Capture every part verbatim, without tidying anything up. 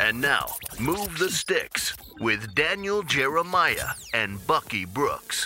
And now, Move the Sticks with Daniel Jeremiah and Bucky Brooks.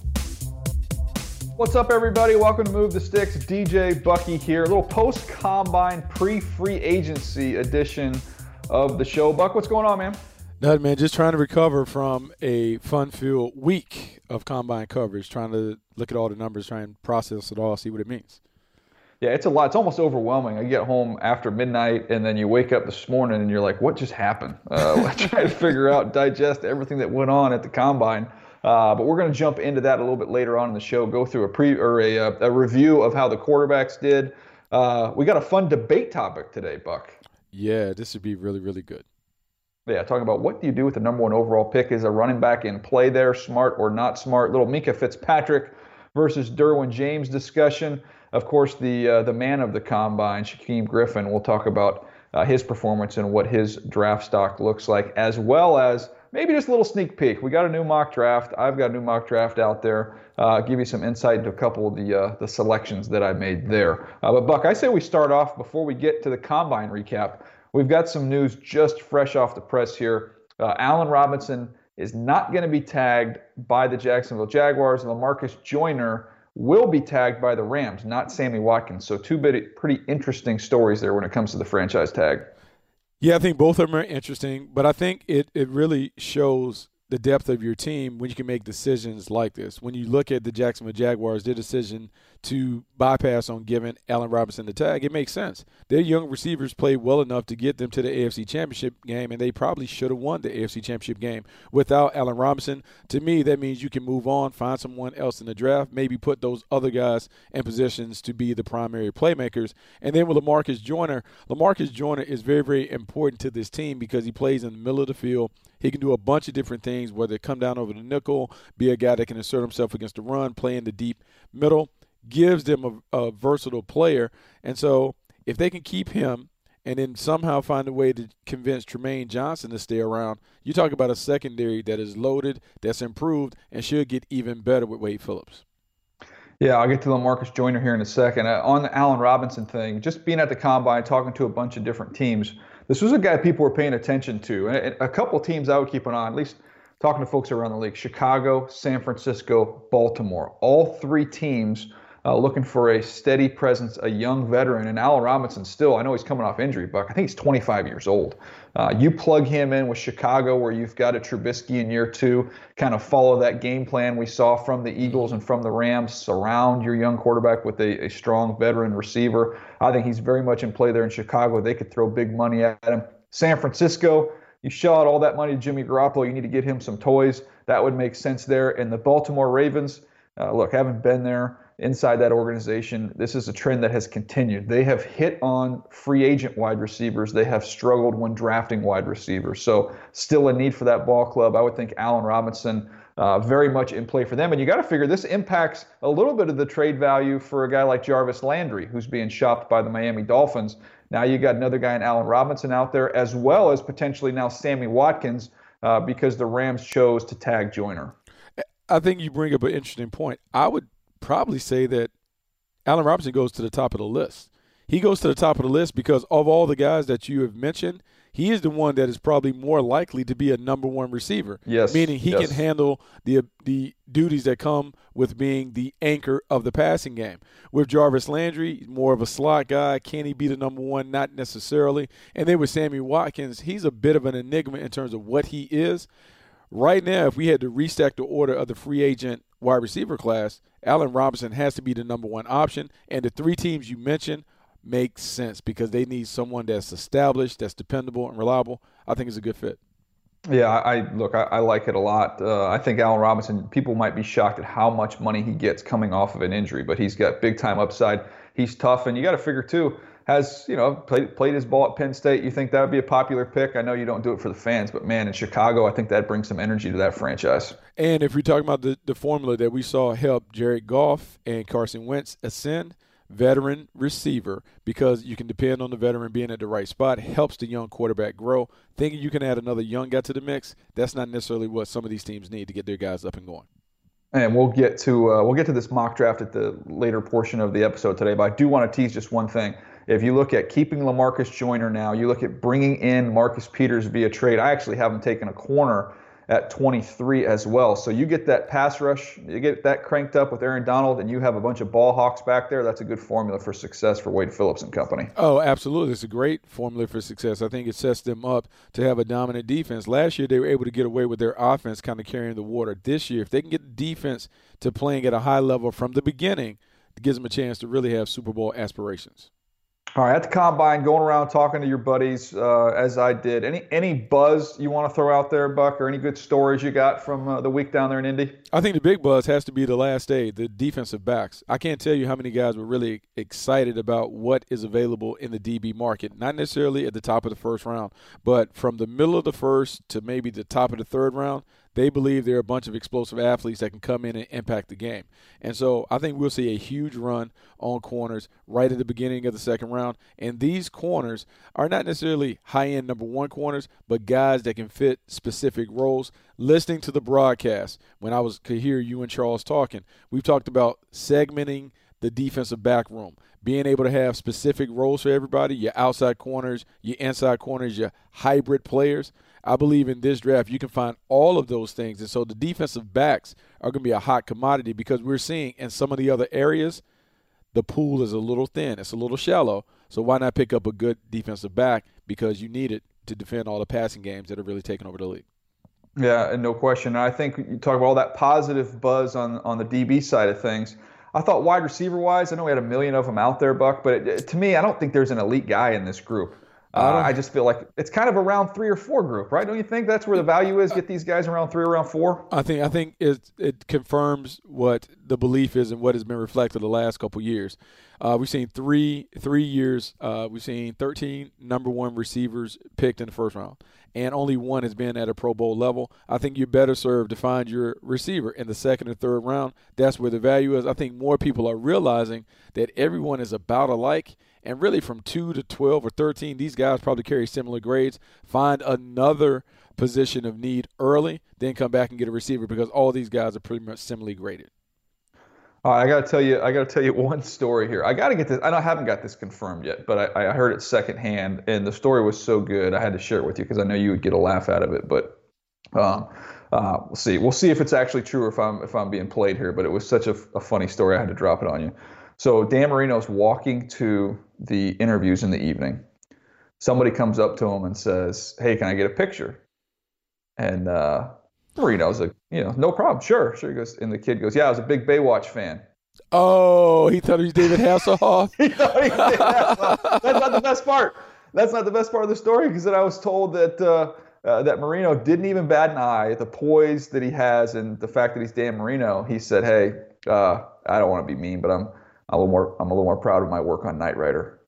What's up, everybody? Welcome to Move the Sticks. D J Bucky here. A little post-combine, pre-free agency edition of the show. Buck, what's going on, man? Nothing, man. Just trying to recover from a fun-filled week of combine coverage, trying to look at all the numbers, try and process it all, see what it means. Yeah, it's a lot. It's almost overwhelming. I get home after midnight, and then you wake up this morning, and you're like, what just happened? Uh, try to figure out, digest everything that went on at the combine. Uh, but we're going to jump into that a little bit later on in the show, go through a pre or a, a review of how the quarterbacks did. Uh, we got a fun debate topic today, Buck. Yeah, this would be really, really good. Yeah, talking about what do you do with the number one overall pick? Is a running back in play there, smart or not smart? Little Minkah Fitzpatrick versus Derwin James discussion. Of course, the uh, the man of the combine, Shaquem Griffin, we'll talk about uh, his performance and what his draft stock looks like, as well as maybe just a little sneak peek. We got a new mock draft. I've got a new mock draft out there. Uh, give you some insight into a couple of the uh, the selections that I made there. Uh, but Buck, I say we start off before we get to the combine recap. We've got some news just fresh off the press here. Uh, Allen Robinson is not going to be tagged by the Jacksonville Jaguars, and LaMarcus Joyner will be tagged by the Rams, not Sammy Watkins. So two pretty interesting stories there when it comes to the franchise tag. Yeah, I think both of them are interesting, but I think it, it really shows the depth of your team when you can make decisions like this. When you look at the Jacksonville Jaguars, their decision to bypass on giving Allen Robinson the tag, it makes sense. Their young receivers played well enough to get them to the A F C Championship game, and they probably should have won the A F C Championship game without Allen Robinson. To me, that means you can move on, find someone else in the draft, maybe put those other guys in positions to be the primary playmakers. And then with LaMarcus Joyner, LaMarcus Joyner is very, very important to this team because he plays in the middle of the field. He can do a bunch of different things, whether it come down over the nickel, be a guy that can assert himself against the run, play in the deep middle, gives them a, a versatile player. And so if they can keep him and then somehow find a way to convince Tremaine Johnson to stay around, you talk about a secondary that is loaded, that's improved, and should get even better with Wade Phillips. Yeah, I'll get to LaMarcus Joyner here in a second. Uh, on the Allen Robinson thing, just being at the combine, talking to a bunch of different teams, this was a guy people were paying attention to. And a couple of teams I would keep an eye on, at least talking to folks around the league, Chicago, San Francisco, Baltimore. All three teams uh, looking for a steady presence, a young veteran. And Allen Robinson still, I know he's coming off injury, Buck. I think he's twenty-five years old. Uh, you plug him in with Chicago where you've got a Trubisky in year two, kind of follow that game plan we saw from the Eagles and from the Rams, surround your young quarterback with a, a strong veteran receiver. I think he's very much in play there in Chicago. They could throw big money at him. San Francisco, you shell out all that money to Jimmy Garoppolo. You need to get him some toys. That would make sense there. And the Baltimore Ravens, uh, look, haven't been there inside that organization. This is a trend that has continued. They have hit on free agent wide receivers. They have struggled when drafting wide receivers. So still a need for that ball club. I would think Allen Robinson uh, very much in play for them. And you got to figure this impacts a little bit of the trade value for a guy like Jarvis Landry, who's being shopped by the Miami Dolphins. Now you got another guy in Allen Robinson out there, as well as potentially now Sammy Watkins, uh, because the Rams chose to tag Joyner. I think you bring up an interesting point. I would probably say that Allen Robinson goes to the top of the list. He goes to the top of the list because of all the guys that you have mentioned, he is the one that is probably more likely to be a number one receiver. Yes. Meaning he yes. can handle the the duties that come with being the anchor of the passing game. With Jarvis Landry, more of a slot guy. Can he be the number one? Not necessarily. And then with Sammy Watkins, he's a bit of an enigma in terms of what he is. Right now, if we had to restack the order of the free agent wide receiver class, Allen Robinson has to be the number one option. And the three teams you mentioned make sense because they need someone that's established, that's dependable and reliable. I think it's a good fit. Yeah, I look, I, I like it a lot. Uh, I think Allen Robinson, people might be shocked at how much money he gets coming off of an injury, but he's got big time upside. He's tough, and you got to figure too, has, you know, played, played his ball at Penn State. You think that would be a popular pick? I know you don't do it for the fans, but man, in Chicago, I think that brings some energy to that franchise. And if you're talking about the, the formula that we saw help Jared Goff and Carson Wentz ascend, veteran receiver, because you can depend on the veteran being at the right spot, helps the young quarterback grow. Thinking you can add another young guy to the mix, that's not necessarily what some of these teams need to get their guys up and going. And we'll get to uh, we'll get to this mock draft at the later portion of the episode today, but I do want to tease just one thing. If you look at keeping LaMarcus Joyner now, you look at bringing in Marcus Peters via trade. I actually have him taking a corner at twenty-three as well. So you get that pass rush, you get that cranked up with Aaron Donald, and you have a bunch of ball hawks back there. That's a good formula for success for Wade Phillips and company. Oh, absolutely. It's a great formula for success. I think it sets them up to have a dominant defense. Last year, they were able to get away with their offense kind of carrying the water. This year, if they can get the defense to playing at a high level from the beginning, it gives them a chance to really have Super Bowl aspirations. All right, at the Combine, going around talking to your buddies, uh, as I did. Any any buzz you want to throw out there, Buck, or any good stories you got from uh, the week down there in Indy? I think the big buzz has to be the last day, the defensive backs. I can't tell you how many guys were really excited about what is available in the D B market, not necessarily at the top of the first round, but from the middle of the first to maybe the top of the third round, they believe there are a bunch of explosive athletes that can come in and impact the game. And so I think we'll see a huge run on corners right at the beginning of the second round. And these corners are not necessarily high-end number one corners, but guys that can fit specific roles. Listening to the broadcast, when I was could hear you and Charles talking, we've talked about segmenting the defensive back room, being able to have specific roles for everybody, your outside corners, your inside corners, your hybrid players. I believe in this draft you can find all of those things. And so the defensive backs are going to be a hot commodity because we're seeing in some of the other areas the pool is a little thin. It's a little shallow. So why not pick up a good defensive back because you need it to defend all the passing games that are really taking over the league. Yeah, and no question. I think you talk about all that positive buzz on, on the D B side of things. I thought wide receiver-wise, I know we had a million of them out there, Buck, but it, to me, I don't think there's an elite guy in this group. Uh, I just feel like it's kind of a round three or four group, right? Don't you think that's where the value is? Get these guys around three or around four? I think I think it it confirms what the belief is and what has been reflected the last couple of years. Uh, we've seen three three years. Uh, we've seen thirteen number one receivers picked in the first round, and only one has been at a Pro Bowl level. I think you're better served to find your receiver in the second or third round. That's where the value is. I think more people are realizing that everyone is about alike. And really from two to twelve or thirteen, these guys probably carry similar grades. Find another position of need early, then come back and get a receiver because all these guys are pretty much similarly graded. All right, I got to tell you, I got to tell you one story here. I got to get this. I, don't, I haven't got this confirmed yet, but I, I heard it secondhand, and the story was so good I had to share it with you because I know you would get a laugh out of it. But um, uh, we'll see. We'll see if it's actually true or if I'm if I'm being played here. But it was such a, a funny story, I had to drop it on you. So Dan Marino's walking to the interviews in the evening. Somebody comes up to him and says, "Hey, can I get a picture?" And uh, Marino's like, "You know, no problem. Sure, sure." He goes, and the kid goes, "Yeah, I was a big Baywatch fan." Oh, he thought he was David Hasselhoff. He thought he was David Hasselhoff. That's not the best part. That's not the best part of the story because then I was told that uh, uh, that Marino didn't even bat an eye at the poise that he has and the fact that he's Dan Marino. He said, "Hey, uh, I don't want to be mean, but I'm." I'm a little more. I'm a little more proud of my work on Knight Rider.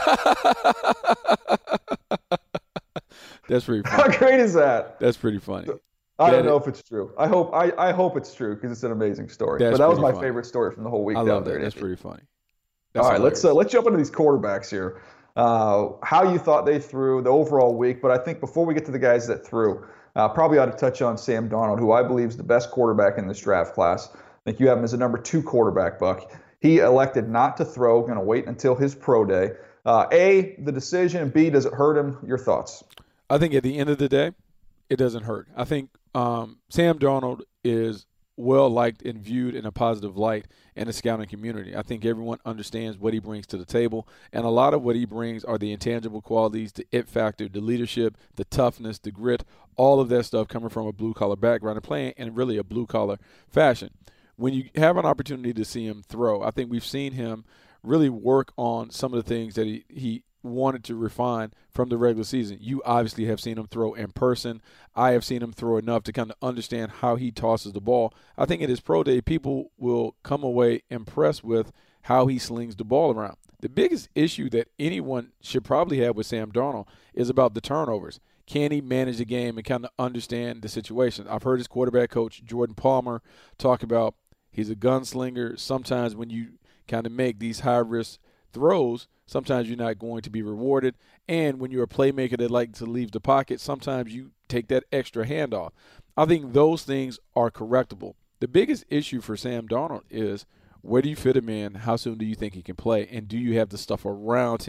That's pretty funny. How great is that? That's pretty funny. I that don't know is, if it's true. I hope. I, I hope it's true because it's an amazing story. That's but that was my funny. favorite story from the whole week. I down love there. that. That's pretty funny. That's All right, hilarious. let's uh, let's jump into these quarterbacks here. Uh, how you thought they threw the overall week, but I think before we get to the guys that threw, uh, probably ought to touch on Sam Darnold, who I believe is the best quarterback in this draft class. I think you have him as a number two quarterback, Buck. He elected not to throw, going to wait until his pro day. Uh, A, the decision. B, does it hurt him? Your thoughts? I think at the end of the day, it doesn't hurt. I think um, Sam Darnold is well-liked and viewed in a positive light in the scouting community. I think everyone understands what he brings to the table, and a lot of what he brings are the intangible qualities, the it factor, the leadership, the toughness, the grit, all of that stuff coming from a blue-collar background and playing in really a blue-collar fashion. When you have an opportunity to see him throw, I think we've seen him really work on some of the things that he, he wanted to refine from the regular season. You obviously have seen him throw in person. I have seen him throw enough to kind of understand how he tosses the ball. I think at his pro day, people will come away impressed with how he slings the ball around. The biggest issue that anyone should probably have with Sam Darnold is about the turnovers. Can he manage the game and kind of understand the situation? I've heard his quarterback coach, Jordan Palmer, talk about he's a gunslinger. Sometimes when you kind of make these high-risk throws, sometimes you're not going to be rewarded. And when you're a playmaker that likes to leave the pocket, sometimes you take that extra handoff. I think those things are correctable. The biggest issue for Sam Darnold is where do you fit him in? How soon do you think he can play? And do you have the stuff around him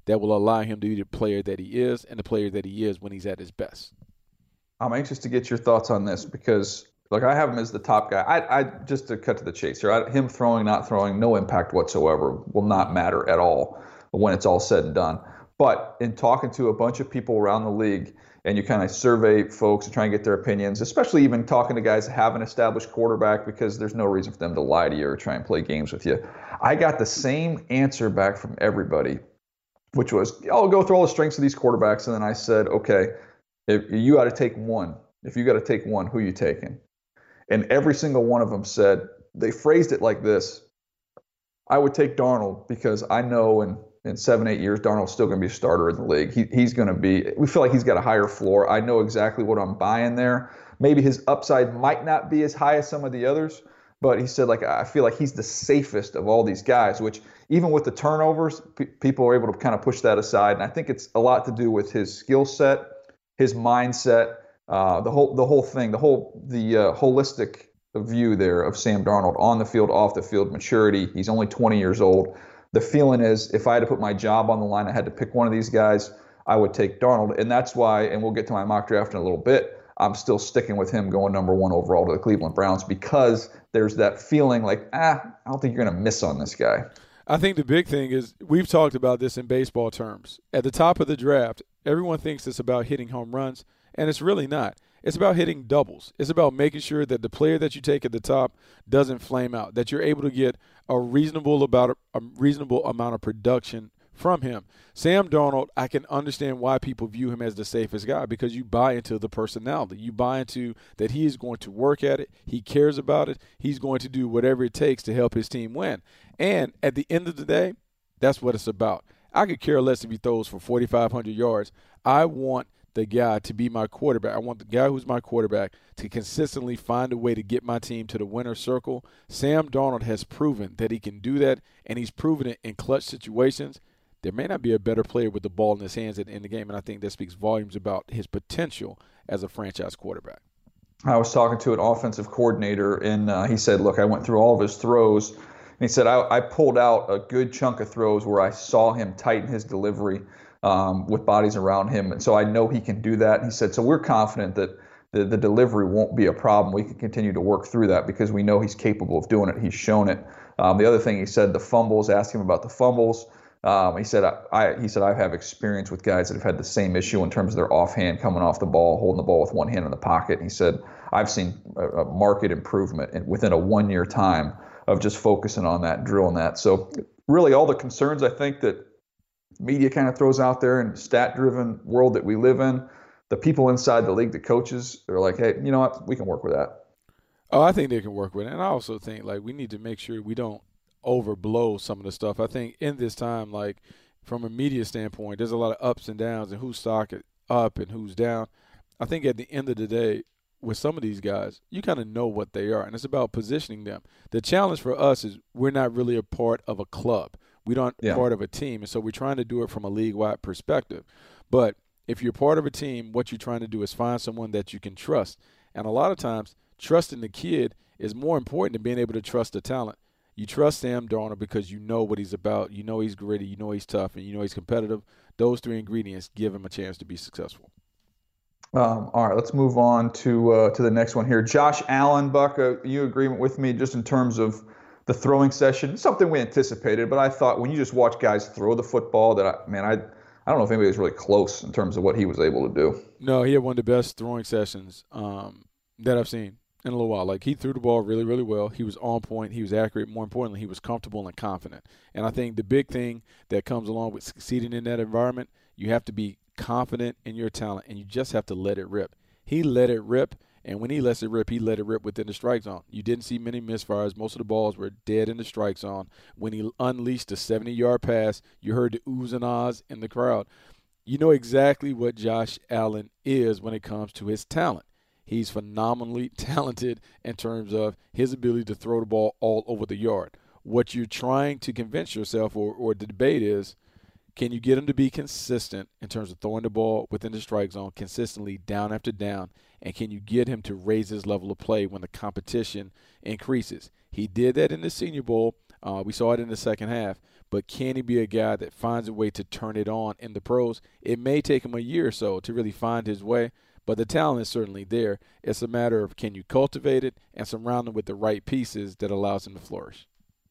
that will allow him to be the player that he is and the player that he is when he's at his best. I'm anxious to get your thoughts on this because, look, I have him as the top guy. I, I just to cut to the chase here, I, him throwing, not throwing, no impact whatsoever will not matter at all when it's all said and done. But in talking to a bunch of people around the league, and you kind of survey folks and try and get their opinions, especially even talking to guys that have an established quarterback, because there's no reason for them to lie to you or try and play games with you. I got the same answer back from everybody, which was, I'll go through all the strengths of these quarterbacks. And then I said, okay, if you got to take one, if you got to take one, who you taking? And every single one of them said, they phrased it like this: I would take Darnold because I know in, in seven, eight years, Darnold's still going to be a starter in the league. He, he's going to be, we feel like he's got a higher floor. I know exactly what I'm buying there. Maybe his upside might not be as high as some of the others, but he said, like, I feel like he's the safest of all these guys, which even with the turnovers, pe- people are able to kind of push that aside. And I think it's a lot to do with his skill set, his mindset, uh, the whole the whole thing, the whole the uh, holistic view there of Sam Darnold on the field, off the field, maturity. He's only twenty years old. The feeling is, if I had to put my job on the line, I had to pick one of these guys, I would take Darnold. And that's why, and we'll get to my mock draft in a little bit, I'm still sticking with him going number one overall to the Cleveland Browns, because there's that feeling like, ah, I don't think you're going to miss on this guy. I think the big thing is, we've talked about this in baseball terms. At the top of the draft, everyone thinks it's about hitting home runs, and it's really not. It's about hitting doubles. It's about making sure that the player that you take at the top doesn't flame out, that you're able to get a reasonable about a reasonable amount of production from him. Sam Darnold, I can understand why people view him as the safest guy, because you buy into the personality. You buy into that he is going to work at it. He cares about it. He's going to do whatever it takes to help his team win. And at the end of the day, that's what it's about. I could care less if he throws for forty-five hundred yards. I want the guy to be my quarterback. I want the guy who's my quarterback to consistently find a way to get my team to the winner's circle. Sam Darnold has proven that he can do that, and he's proven it in clutch situations. There may not be a better player with the ball in his hands at the end of the game, and I think that speaks volumes about his potential as a franchise quarterback. I was talking to an offensive coordinator, and uh, he said, look, I went through all of his throws, and he said, I, I pulled out a good chunk of throws where I saw him tighten his delivery um, with bodies around him, and so I know he can do that. And he said, so we're confident that the, the delivery won't be a problem. We can continue to work through that because we know he's capable of doing it. He's shown it. Um, the other thing he said, the fumbles, asked him about the fumbles. Um, he said, I, I, he said, I have experience with guys that have had the same issue in terms of their offhand coming off the ball, holding the ball with one hand in the pocket. And he said, I've seen a, a marked improvement in, within a one-year time of just focusing on that, drilling that. So really all the concerns I think that media kind of throws out there in stat-driven world that we live in, the people inside the league, the coaches, they're like, hey, you know what, we can work with that. Oh, I think they can work with it. And I also think, like, we need to make sure we don't overblow some of the stuff. I think in this time, like, from a media standpoint, there's a lot of ups and downs and whose stock is up and who's down. I think at the end of the day, with some of these guys, you kind of know what they are, and it's about positioning them. The challenge for us is we're not really a part of a club. We aren't yeah. part of a team, and so we're trying to do it from a league-wide perspective. But if you're part of a team, what you're trying to do is find someone that you can trust. And a lot of times, trusting the kid is more important than being able to trust the talent. You trust Sam Darnold because you know what he's about. You know he's gritty. You know he's tough. And you know he's competitive. Those three ingredients give him a chance to be successful. Um, all right, let's move on to uh, to the next one here. Josh Allen, Buck, uh, you agreement with me just in terms of the throwing session? Something we anticipated, but I thought when you just watch guys throw the football, that, I, man, I I don't know if anybody was really close in terms of what he was able to do. No, he had one of the best throwing sessions um, that I've seen in a little while. Like, he threw the ball really, really well. He was on point. He was accurate. More importantly, he was comfortable and confident. And I think the big thing that comes along with succeeding in that environment, you have to be confident in your talent, and you just have to let it rip. He let it rip, and when he lets it rip, he let it rip within the strike zone. You didn't see many misfires. Most of the balls were dead in the strike zone. When he unleashed a seventy-yard pass, you heard the oohs and ahs in the crowd. You know exactly what Josh Allen is when it comes to his talent. He's phenomenally talented in terms of his ability to throw the ball all over the yard. What you're trying to convince yourself, or, or the debate is, can you get him to be consistent in terms of throwing the ball within the strike zone consistently down after down, and can you get him to raise his level of play when the competition increases? He did that in the Senior Bowl. Uh, we saw it in the second half. But can he be a guy that finds a way to turn it on in the pros? It may take him a year or so to really find his way, but the talent is certainly there. It's a matter of can you cultivate it and surround him with the right pieces that allows him to flourish.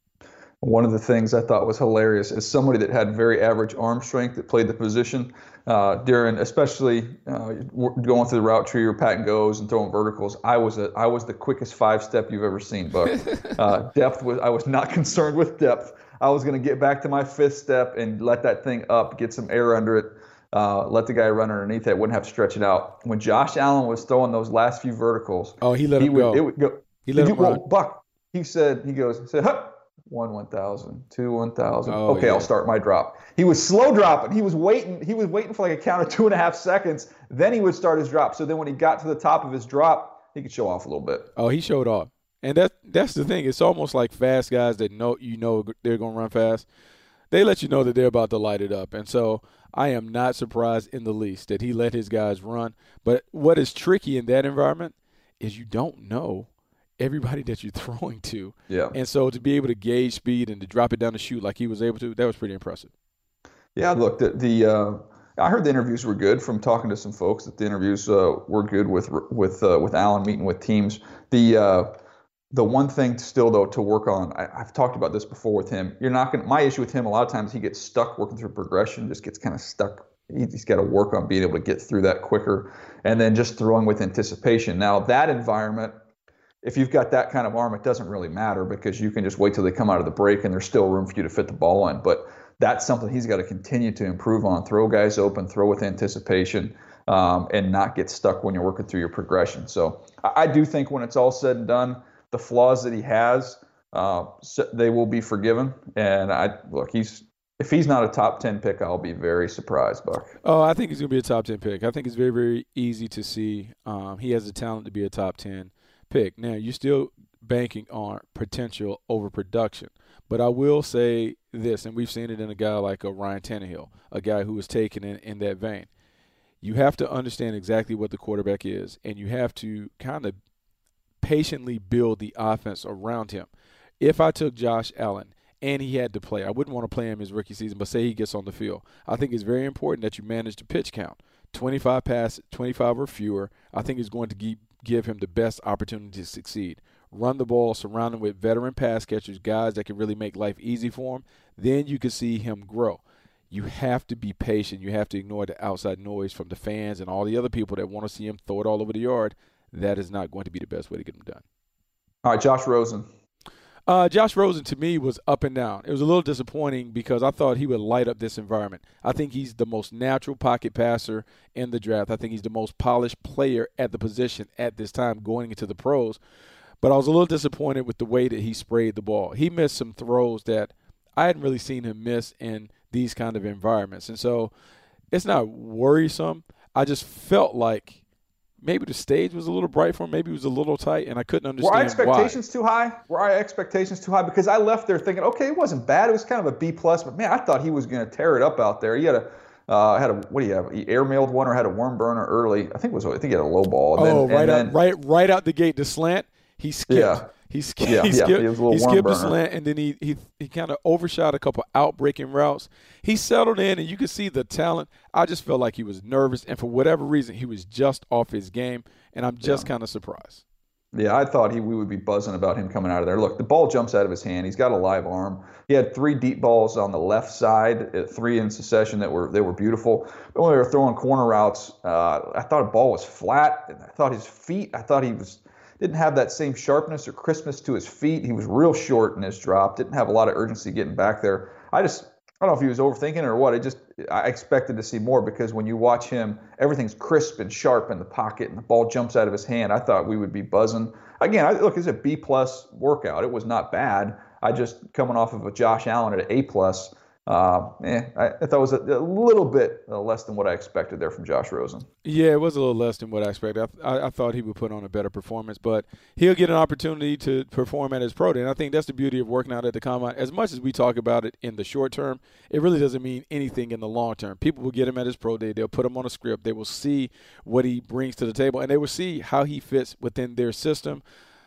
One of the things I thought was hilarious is somebody that had very average arm strength that played the position uh, during, especially uh, going through the route tree or pat and goes and throwing verticals. I was a, I was the quickest five step you've ever seen, Buck. uh, depth was I was not concerned with depth. I was going to get back to my fifth step and let that thing up, get some air under it, uh, let the guy run underneath it, wouldn't have to stretch it out. When Josh Allen was throwing those last few verticals, oh, he let he him would, go. It would go. He let him you, run. Well, Buck, he said, he goes, he said, huh. One one thousand, two one thousand. Oh, okay, yeah. I'll start my drop. He was slow dropping. He was waiting. He was waiting for like a count of two and a half seconds. Then he would start his drop. So then when he got to the top of his drop, he could show off a little bit. Oh, he showed off, and that that's the thing. It's almost like fast guys that know you know they're going to run fast. They let you know that they're about to light it up, and so I am not surprised in the least that he let his guys run. But what is tricky in that environment is you don't know everybody that you're throwing to. Yeah. And so to be able to gauge speed and to drop it down the chute like he was able to, that was pretty impressive. Yeah, look, the, the uh, I heard the interviews were good from talking to some folks that the interviews uh, were good with with uh, with Allen meeting with teams. The uh, the one thing still though to work on, I, I've talked about this before with him. You're not going. My issue with him a lot of times he gets stuck working through progression, just gets kind of stuck. He's got to work on being able to get through that quicker, and then just throwing with anticipation. Now that environment, if you've got that kind of arm, it doesn't really matter because you can just wait till they come out of the break and there's still room for you to fit the ball in. But that's something he's got to continue to improve on. Throw guys open, throw with anticipation, um, and not get stuck when you're working through your progression. So I, I do think when it's all said and done, the flaws that he has, uh, they will be forgiven. And I look, he's if he's not a top ten pick, I'll be very surprised, Buck. Oh, I think he's going to be a top ten pick. I think it's very, very easy to see. Um, he has the talent to be a top ten pick. Now, you're still banking on potential over production. But I will say this, and we've seen it in a guy like a Ryan Tannehill, a guy who was taken in, in that vein. You have to understand exactly what the quarterback is, and you have to kind of patiently build the offense around him. If I took Josh Allen and he had to play, I wouldn't want to play him his rookie season, but say he gets on the field. I think it's very important that you manage the pitch count. twenty-five pass, twenty-five or fewer, I think is going to give, give him the best opportunity to succeed. Run the ball, surround him with veteran pass catchers, guys that can really make life easy for him. Then you can see him grow. You have to be patient. You have to ignore the outside noise from the fans and all the other people that want to see him throw it all over the yard. That is not going to be the best way to get him done. All right, Josh Rosen. Uh, Josh Rosen, to me, was up and down. It was a little disappointing because I thought he would light up this environment. I think he's the most natural pocket passer in the draft. I think he's the most polished player at the position at this time going into the pros. But I was a little disappointed with the way that he sprayed the ball. He missed some throws that I hadn't really seen him miss in these kind of environments. And so it's not worrisome. I just felt like maybe the stage was a little bright for him. Maybe it was a little tight, and I couldn't understand why. Were our expectations why. too high? Were our expectations too high? Because I left there thinking, okay, it wasn't bad. It was kind of a B plus, but man, I thought he was going to tear it up out there. He had a uh, had a what do you have? He airmailed one or had a worm burner early. I think it was. I think he had a low ball. And oh, then, right and out, then, right, right out the gate, the slant. He skipped. Yeah. He, sk- yeah, he yeah, skipped. it was a little he worm skipped the burner. slant, and then he he he kind of overshot a couple out-breaking routes. He settled in, and you could see the talent. I just felt like he was nervous, and for whatever reason, he was just off his game, and I'm just Yeah. kind of surprised. Yeah, I thought he we would be buzzing about him coming out of there. Look, the ball jumps out of his hand. He's got a live arm. He had three deep balls on the left side, uh, three in succession that were they were beautiful. But when they were throwing corner routes, uh, I thought the ball was flat. I thought his feet. I thought he was didn't have that same sharpness or crispness to his feet. He was real short in his drop. Didn't have a lot of urgency getting back there. I just I don't know if he was overthinking it or what. I just I expected to see more because when you watch him, everything's crisp and sharp in the pocket, and the ball jumps out of his hand. I thought we would be buzzing. Again, I, look, it's a B plus workout. It was not bad. I just coming off of a Josh Allen at an A plus. Uh, eh, I, I thought it was a, a little bit uh, less than what I expected there from Josh Rosen. Yeah, it was a little less than what I expected. I, I, I thought he would put on a better performance, but he'll get an opportunity to perform at his pro day. And I think that's the beauty of working out at the combine. As much as we talk about it in the short term, it really doesn't mean anything in the long term. People will get him at his pro day. They'll put him on a script. They will see what he brings to the table, and they will see how he fits within their system.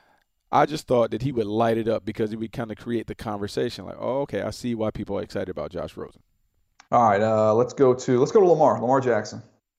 I just thought that he would light it up because he would kind of create the conversation. Like, oh, okay, I see why people are excited about Josh Rosen. All right, uh, let's go to let's go to Lamar. Lamar Jackson.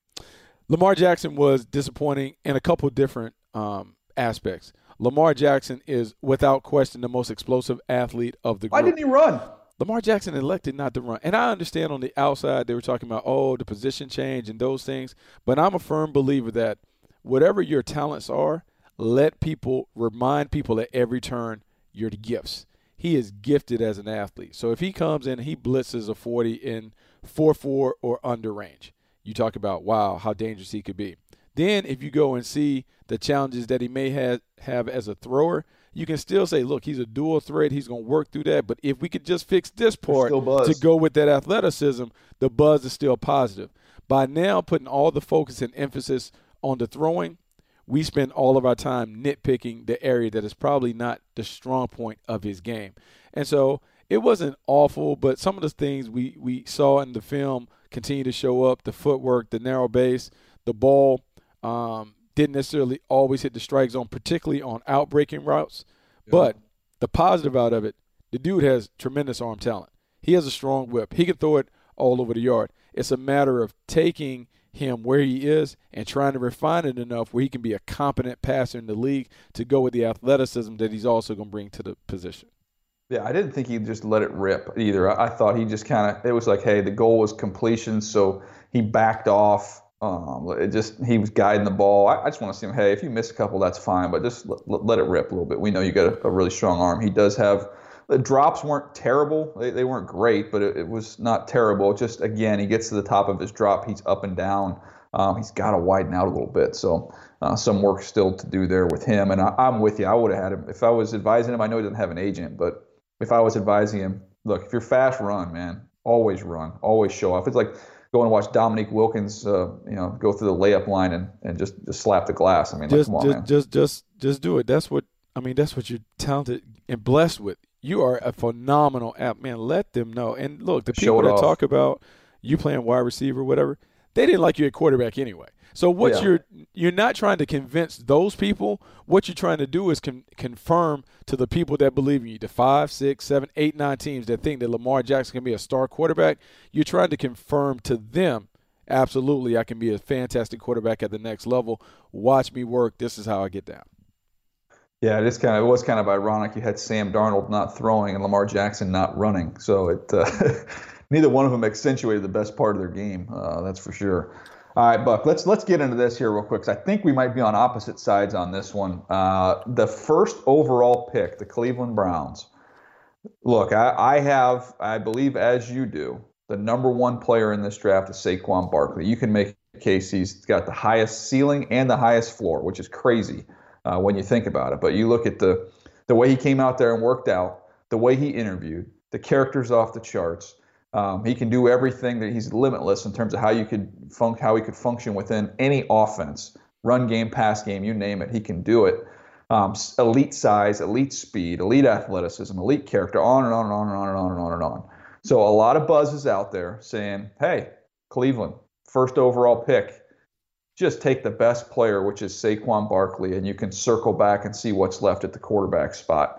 Lamar Jackson was disappointing in a couple different um, aspects. Lamar Jackson is, without question, the most explosive athlete of the group. Why didn't he run? Lamar Jackson elected not to run. And I understand on the outside they were talking about, oh, the position change and those things. But I'm a firm believer that whatever your talents are, let people remind people at every turn your gifts. He is gifted as an athlete. So if he comes in and he blitzes a forty in four four or under range, you talk about, wow, how dangerous he could be. Then if you go and see the challenges that he may have, have as a thrower, you can still say, look, he's a dual threat. He's going to work through that. But if we could just fix this part to go with that athleticism, the buzz is still positive. By now putting all the focus and emphasis on the throwing, we spend all of our time nitpicking the area that is probably not the strong point of his game. And so it wasn't awful, but some of the things we, we saw in the film continue to show up, the footwork, the narrow base, the ball um, didn't necessarily always hit the strike zone, particularly on outbreaking routes. Yeah. But the positive out of it, the dude has tremendous arm talent. He has a strong whip. He can throw it all over the yard. It's a matter of taking him where he is and trying to refine it enough where he can be a competent passer in the league to go with the athleticism that he's also going to bring to the position. Yeah, I didn't think he'd just let it rip either. I, I thought he just kind of – it was like, hey, the goal was completion, so he backed off. Um, it just he was guiding the ball. I, I just want to see him, hey, if you miss a couple, that's fine, but just let, let it rip a little bit. We know you got a, a really strong arm. He does have – the drops weren't terrible. They, they weren't great, but it, it was not terrible. Just, again, he gets to the top of his drop. He's up and down. Um, he's got to widen out a little bit. So uh, some work still to do there with him. And I, I'm with you. I would have had him. If I was advising him, I know he doesn't have an agent, but if I was advising him, look, if you're fast, run, man. Always run. Always show off. It's like going to watch Dominique Wilkins, uh, you know, go through the layup line and, and just, just slap the glass. I mean, just, like, come on, just, man. Just, just, just do it. That's what, I mean, that's what you're talented and blessed with. You are a phenomenal app, man. Let them know. And look, the people that off. talk about you playing wide receiver, whatever, they didn't like you at quarterback anyway. So what yeah. you're you're not trying to convince those people. What you're trying to do is con- confirm to the people that believe in you, the five, six, seven, eight, nine teams that think that Lamar Jackson can be a star quarterback. You're trying to confirm to them, absolutely, I can be a fantastic quarterback at the next level. Watch me work. This is how I get down. Yeah, it is kind of it was kind of ironic. You had Sam Darnold not throwing and Lamar Jackson not running. So it uh, neither one of them accentuated the best part of their game. Uh, that's for sure. All right, Buck, let's let's get into this here real quick, because I think we might be on opposite sides on this one. Uh, the first overall pick, the Cleveland Browns. Look, I, I have, I believe as you do, the number one player in this draft is Saquon Barkley. You can make a case he's got the highest ceiling and the highest floor, which is crazy uh, when you think about it. But you look at the the way he came out there and worked out, the way he interviewed, the character's off the charts. Um, he can do everything. That he's limitless in terms of how you could fun- how he could function within any offense, run game, pass game, you name it. He can do it. Um, elite size, elite speed, elite athleticism, elite character, on and on and on and on and on and on and on. So a lot of buzz is out there saying, hey, Cleveland, first overall pick, just take the best player, which is Saquon Barkley, and you can circle back and see what's left at the quarterback spot.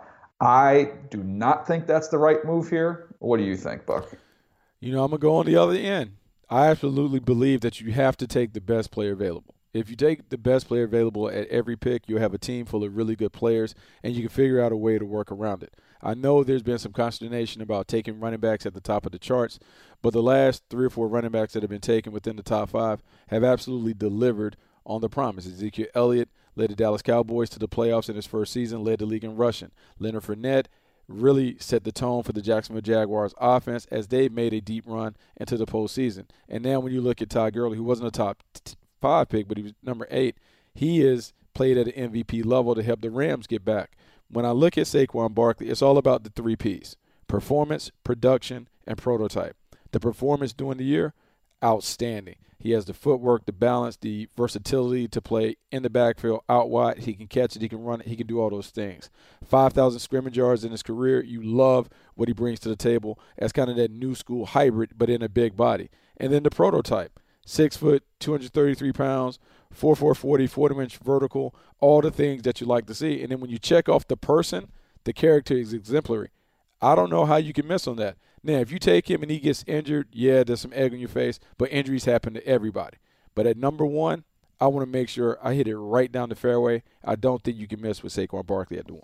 I do not think that's the right move here. What do you think, Buck? You know, I'm going to go on the other end. I absolutely believe that you have to take the best player available. If you take the best player available at every pick, you'll have a team full of really good players, and you can figure out a way to work around it. I know there's been some consternation about taking running backs at the top of the charts, but the last three or four running backs that have been taken within the top five have absolutely delivered on the promise. Ezekiel Elliott led the Dallas Cowboys to the playoffs in his first season, led the league in rushing. Leonard Fournette really set the tone for the Jacksonville Jaguars offense as they made a deep run into the postseason. And now when you look at Todd Gurley, who wasn't a top t- five pick, but he was number eight, he is played at an M V P level to help the Rams get back. When I look at Saquon Barkley, it's all about the three Ps: performance, production, and prototype. The performance during the year, outstanding. He has the footwork, the balance, the versatility to play in the backfield, out wide. He can catch it, he can run it, he can do all those things. five thousand scrimmage yards in his career. You love what he brings to the table as kind of that new school hybrid, but in a big body. And then the prototype, six foot, two hundred thirty-three pounds, four four forty, forty-inch vertical, all the things that you like to see. And then when you check off the person, the character is exemplary. I don't know how you can miss on that. Now, if you take him and he gets injured, yeah, there's some egg on your face, but injuries happen to everybody. But at number one, I want to make sure I hit it right down the fairway. I don't think you can miss with Saquon Barkley at the one.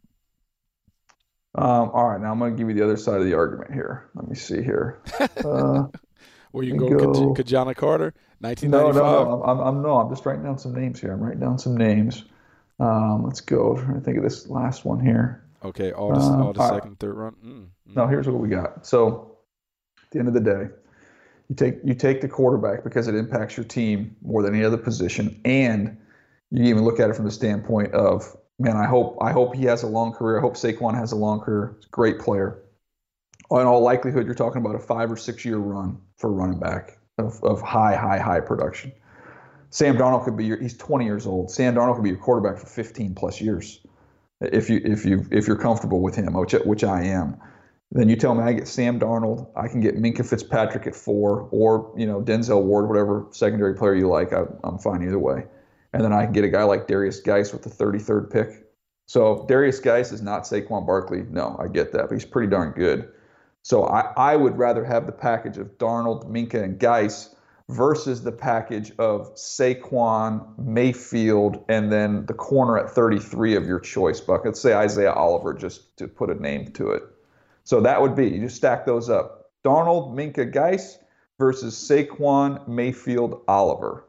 Um, all right, now I'm going to give you the other side of the argument here. Let me see here. Uh, Where you go, go. Kajana Carter, nineteen ninety-five. No, no, no. I'm, I'm, no, I'm just writing down some names here. I'm writing down some names. Um, let's go. I'm trying to think of this last one here. Okay, all the, uh, all the all second, right. third round. Mm, mm. No, here's what we got. So, at the end of the day, you take you take the quarterback because it impacts your team more than any other position, and you even look at it from the standpoint of, man, I hope I hope he has a long career. I hope Saquon has a long career. He's a great player. In all likelihood, you're talking about a five or six year run for a running back of, of high, high, high production. Sam Darnold could be your, he's twenty years old. Sam Darnold could be your quarterback for fifteen plus years. If you if you if you're comfortable with him, which which I am. Then you tell me I get Sam Darnold, I can get Minkah Fitzpatrick at four, or you know Denzel Ward, whatever secondary player you like. I, I'm fine either way. And then I can get a guy like Darius Geis with the thirty-third pick. So if Darius Geis is not Saquon Barkley, no, I get that, but he's pretty darn good. So I, I would rather have the package of Darnold, Minkah, and Geis versus the package of Saquon, Mayfield, and then the corner at thirty-three of your choice, Buck. Let's say Isaiah Oliver, just to put a name to it. So that would be, you just stack those up. Darnold, Minkah, Geis versus Saquon, Mayfield, Oliver.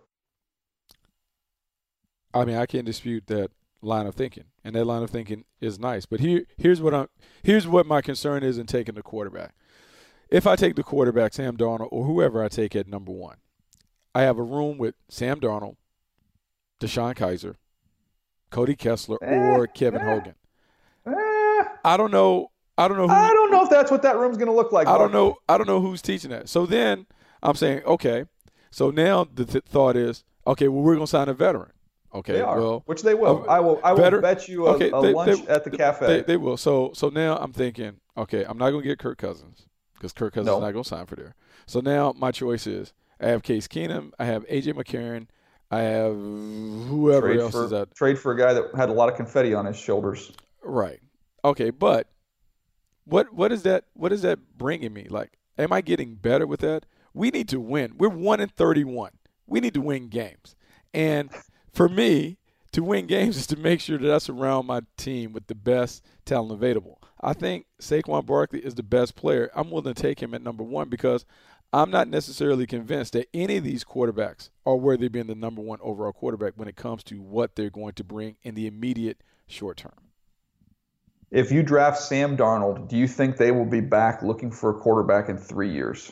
I mean, I can't dispute that line of thinking, and that line of thinking is nice. But here, here's what I'm, here's what my concern is in taking the quarterback. If I take the quarterback, Sam Darnold, or whoever I take at number one, I have a room with Sam Darnold, Deshaun Kaiser, Cody Kessler, or Kevin Hogan. I don't know. I don't know. Who, I don't know if that's what that room's going to look like. I don't know. I don't know who's teaching that. So then I'm saying, okay. So now the th- thought is, okay, well, we're going to sign a veteran. Okay, they are, well, which they will. Uh, I will. I will veteran, bet you a, okay, a they, lunch they, at the cafe. They, they will. So, so now I'm thinking, okay, I'm not going to get Kirk Cousins because Kirk Cousins no. is not going to sign for there. So now my choice is, I have Case Keenum, I have A J McCarron, I have whoever trade else for, is out. Trade for a guy that had a lot of confetti on his shoulders. Right. Okay, but what what is that? What is that bringing me? Like, am I getting better with that? We need to win. We're one and thirty-one. We need to win games, and for me, to win games is to make sure that I surround my team with the best talent available. I think Saquon Barkley is the best player. I'm willing to take him at number one because I'm not necessarily convinced that any of these quarterbacks are worthy of being the number one overall quarterback when it comes to what they're going to bring in the immediate short term. If you draft Sam Darnold, do you think they will be back looking for a quarterback in three years?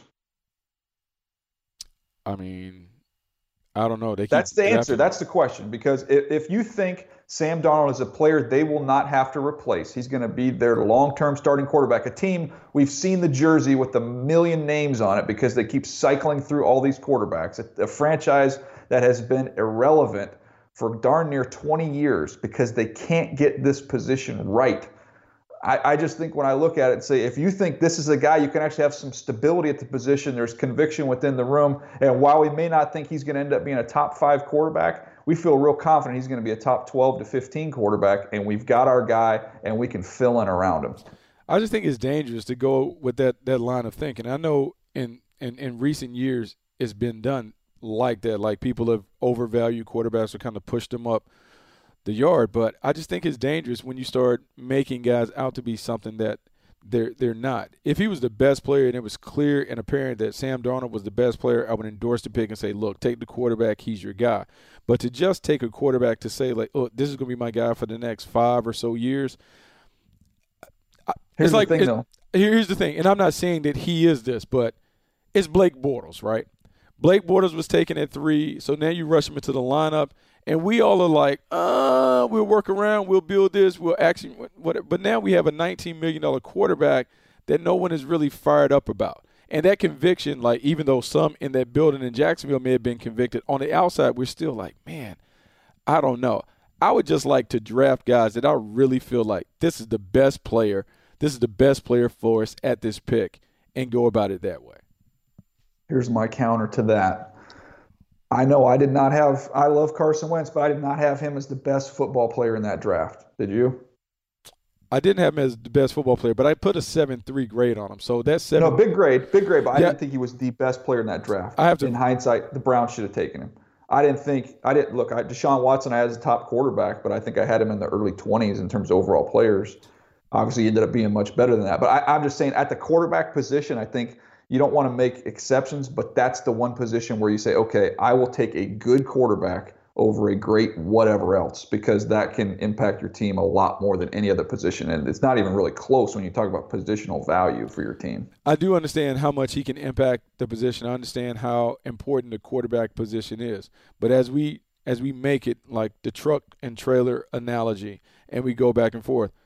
I mean, I don't know. They That's the drafting. answer. That's the question. Because if, if you think Sam Darnold is a player they will not have to replace, he's going to be their long-term starting quarterback. A team, we've seen the jersey with a million names on it because they keep cycling through all these quarterbacks. A, a franchise that has been irrelevant for darn near twenty years because they can't get this position right. I, I just think when I look at it and say, if you think this is a guy you can actually have some stability at the position, there's conviction within the room, and while we may not think he's going to end up being a top five quarterback, we feel real confident he's going to be a top twelve to fifteen quarterback, and we've got our guy, and we can fill in around him. I just think it's dangerous to go with that, that line of thinking. I know in, in, in recent years it's been done like that, like people have overvalued quarterbacks or kind of pushed them up the yard, but I just think it's dangerous when you start making guys out to be something that they're they're not. If he was the best player and it was clear and apparent that Sam Darnold was the best player, I would endorse the pick and say, look, take the quarterback, he's your guy. But to just take a quarterback to say, like, oh, this is going to be my guy for the next five or so years, here's it's like, the thing, it, though. Here's the thing, and I'm not saying that he is this, but it's Blake Bortles, right? Blake Bortles was taken at three, so now you rush him into the lineup. And we all are like, uh, we'll work around, we'll build this, we'll actually whatever. But now we have a nineteen million dollars quarterback that no one is really fired up about. And that conviction, like even though some in that building in Jacksonville may have been convicted, on the outside we're still like, man, I don't know. I would just like to draft guys that I really feel like this is the best player, this is the best player for us at this pick, and go about it that way. Here's my counter to that. I know I did not have, I love Carson Wentz, but I did not have him as the best football player in that draft. Did you? I didn't have him as the best football player, but I put a seven three grade on him. So that's seven. No, big grade, big grade, but I Yeah. didn't think he was the best player in that draft. I have to- In hindsight, the Browns should have taken him. I didn't think, I didn't, look, I, Deshaun Watson I had as a top quarterback, but I think I had him in the early twenties in terms of overall players. Obviously, he ended up being much better than that. But I, I'm just saying, at the quarterback position, I think you don't want to make exceptions, but that's the one position where you say, okay, I will take a good quarterback over a great whatever else, because that can impact your team a lot more than any other position. And it's not even really close when you talk about positional value for your team. I do understand how much he can impact the position. I understand how important the quarterback position is. But as we as we make it like the truck and trailer analogy and we go back and forth,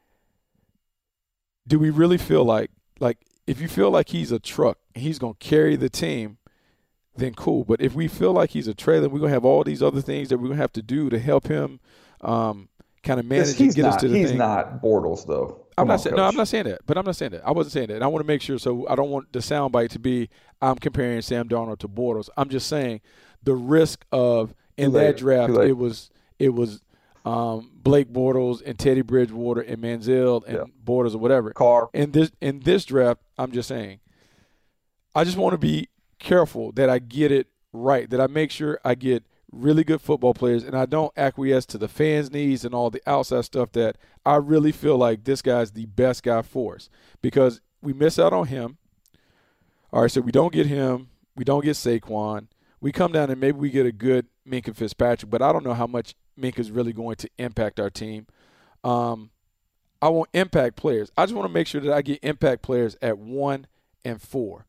do we really feel like like if you feel like he's a truck and he's going to carry the team, then cool. But if we feel like he's a trailer, we're going to have all these other things that we're going to have to do to help him um, kind of manage and get not, us to the he's thing. He's not Bortles, though. I'm Come not on, saying coach. no. I'm not saying that. But I'm not saying that. I wasn't saying that. And I want to make sure. So I don't want the soundbite to be I'm comparing Sam Darnold to Bortles. I'm just saying the risk of in Too late. that draft Too late. it was it was um, Blake Bortles and Teddy Bridgewater and Manziel and Yeah. Bortles or whatever. Carr. In this in this draft, I'm just saying. I just want to be careful that I get it right, that I make sure I get really good football players and I don't acquiesce to the fans' needs and all the outside stuff that I really feel like this guy's the best guy for us, because we miss out on him. All right, so we don't get him. We don't get Saquon. We come down and maybe we get a good Minkah Fitzpatrick, but I don't know how much Minkah's really going to impact our team. Um, I want impact players. I just want to make sure that I get impact players at one and four.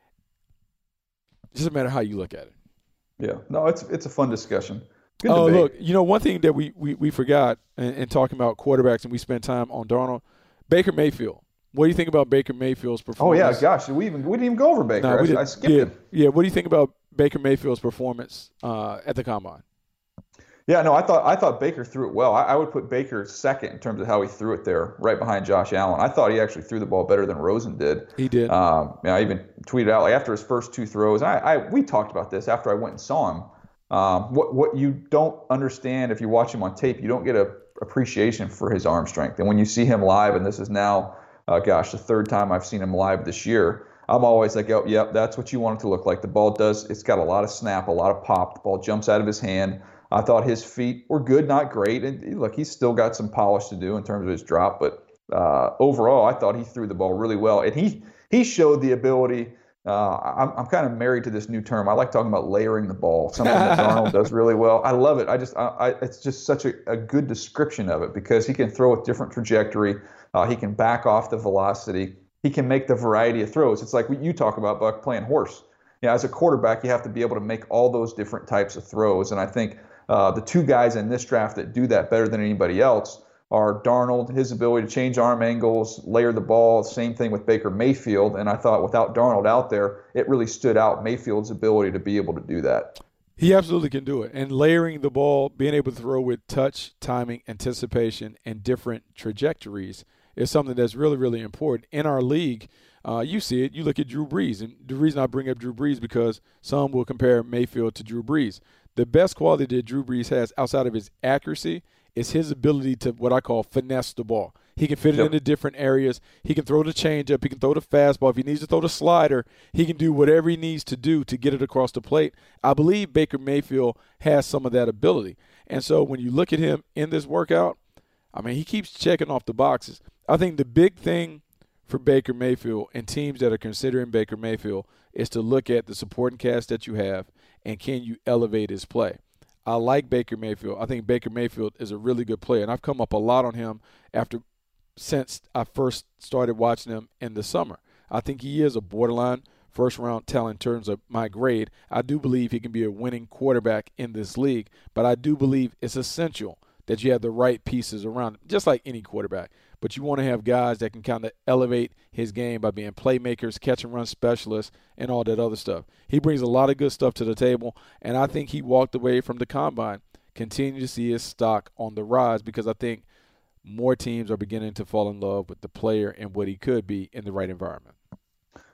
It doesn't matter how you look at it. Yeah. No, it's it's a fun discussion. Good Oh, debate. look, you know, one thing that we, we, we forgot in, in talking about quarterbacks and we spent time on Darnold, Baker Mayfield. What do you think about Baker Mayfield's Oh, performance? yeah. Gosh, we even we didn't even go over Baker. No, we I, didn't. I skipped yeah, him. yeah. What do you think about Baker Mayfield's performance uh, at the Combine? Yeah, no, I thought I thought Baker threw it well. I, I would put Baker second in terms of how he threw it there, right behind Josh Allen. I thought he actually threw the ball better than Rosen did. He did. Um, you know, I even tweeted out like after his first two throws. I, I we talked about this after I went and saw him. Um, what what you don't understand if you watch him on tape, you don't get a appreciation for his arm strength. And when you see him live, and this is now, uh, gosh, the third time I've seen him live this year, I'm always like, oh, yep, that's what you want it to look like. The ball does, it's got a lot of snap, a lot of pop. The ball jumps out of his hand. I thought his feet were good, not great. And look, he's still got some polish to do in terms of his drop, but uh, overall, I thought he threw the ball really well. And he he showed the ability. Uh, I'm I'm kind of married to this new term. I like talking about layering the ball, something that Darnold does really well. I love it. I just I, I it's just such a, a good description of it, because he can throw with different trajectory. Uh, he can back off the velocity. He can make the variety of throws. It's like what you talk about, Buck, playing horse. You know, as a quarterback, you have to be able to make all those different types of throws. And I think uh, the two guys in this draft that do that better than anybody else are Darnold, his ability to change arm angles, layer the ball. Same thing with Baker Mayfield. And I thought without Darnold out there, it really stood out, Mayfield's ability to be able to do that. He absolutely can do it. And layering the ball, being able to throw with touch, timing, anticipation, and different trajectories is something that's really, really important in our league. Uh, you see it. You look at Drew Brees. And the reason I bring up Drew Brees because some will compare Mayfield to Drew Brees. The best quality that Drew Brees has outside of his accuracy is his ability to what I call finesse the ball. He can fit it Yep. into different areas. He can throw the changeup. He can throw the fastball. If he needs to throw the slider, he can do whatever he needs to do to get it across the plate. I believe Baker Mayfield has some of that ability. And so when you look at him in this workout, I mean, he keeps checking off the boxes. I think the big thing for Baker Mayfield and teams that are considering Baker Mayfield is to look at the supporting cast that you have and can you elevate his play. I like Baker Mayfield. I think Baker Mayfield is a really good player, and I've come up a lot on him after since I first started watching him in the summer. I think he is a borderline first-round talent in terms of my grade. I do believe he can be a winning quarterback in this league, but I do believe it's essential that you have the right pieces around him, just like any quarterback. But you want to have guys that can kind of elevate his game by being playmakers, catch and run specialists, and all that other stuff. He brings a lot of good stuff to the table, and I think he walked away from the Combine, continue to see his stock on the rise because I think more teams are beginning to fall in love with the player and what he could be in the right environment.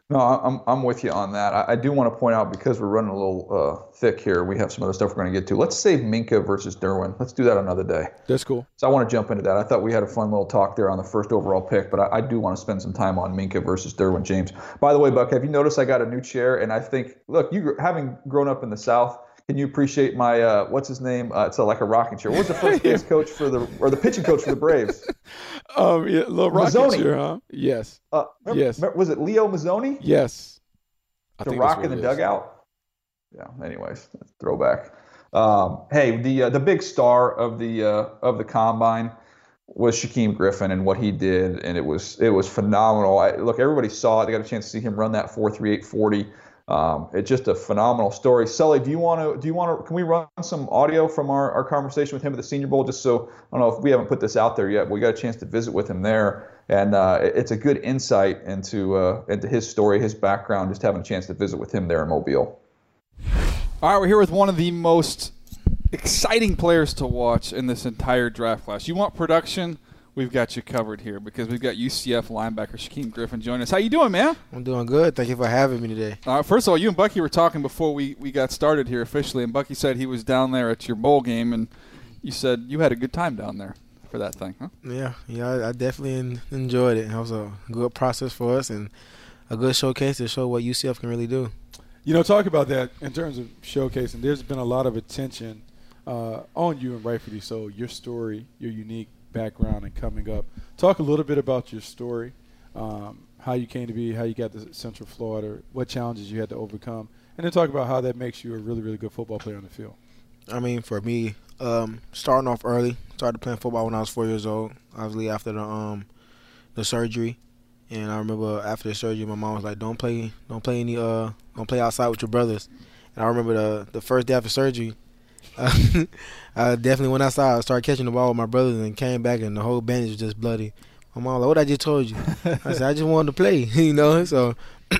No, I'm I'm with you on that. I, I do want to point out, because we're running a little uh, thick here, we have some other stuff we're going to get to. Let's save Minkah versus Derwin. Let's do that another day. That's cool. So I want to jump into that. I thought we had a fun little talk there on the first overall pick, but I, I do want to spend some time on Minkah versus Derwin James. By the way, Buck, have you noticed I got a new chair? And I think, look, you having grown up in the South, can you appreciate my uh, what's his name? Uh, it's a, like a rocking chair. What was the first base coach for the or the pitching coach for the Braves? Um, yeah, little rocking Mazzoni. chair, huh? Yes. Uh, remember, yes. remember, was it Leo Mazzoni? Yes. I The think rock that's in what the it is. dugout. Yeah. Anyways, throwback. Um, hey, the uh, the big star of the uh, of the combine was Shaquem Griffin and what he did, and it was it was phenomenal. I, look, everybody saw it. They got a chance to see him run that four three eight forty. Um, it's just a phenomenal story. Sully, do you want to do you want to can we run some audio from our, our conversation with him at the Senior Bowl? Just so I don't know if we haven't put this out there yet, but we got a chance to visit with him there, and uh, it's a good insight into uh, into his story, his background. Just having a chance to visit with him there in Mobile. All right, we're here with one of the most exciting players to watch in this entire draft class. You want production? We've got you covered here because we've got U C F linebacker Shaquem Griffin joining us. How you doing, man? I'm doing good. Thank you for having me today. Uh, first of all, you and Bucky were talking before we, we got started here officially, and Bucky said he was down there at your bowl game, and you said you had a good time down there for that thing, huh? Yeah, yeah, I, I definitely en- enjoyed it. It was a good process for us and a good showcase to show what U C F can really do. You know, talk about that in terms of showcasing. There's been a lot of attention uh, on you, and rightfully so, your story, your unique background and coming up. Talk a little bit about your story, um, how you came to be, how you got to Central Florida, what challenges you had to overcome, and then talk about how that makes you a really, really good football player on the field. I mean, for me, um, starting off early, started playing football when I was four years old, obviously after the um, the surgery. And I remember after the surgery, my mom was like, "Don't play, don't play any, uh, don't play outside with your brothers." And I remember the the first day after surgery, uh, I definitely went outside. I started catching the ball with my brothers and came back, and the whole bandage was just bloody. My mom was like, "What I just told you?" I said, "I just wanted to play," you know. So,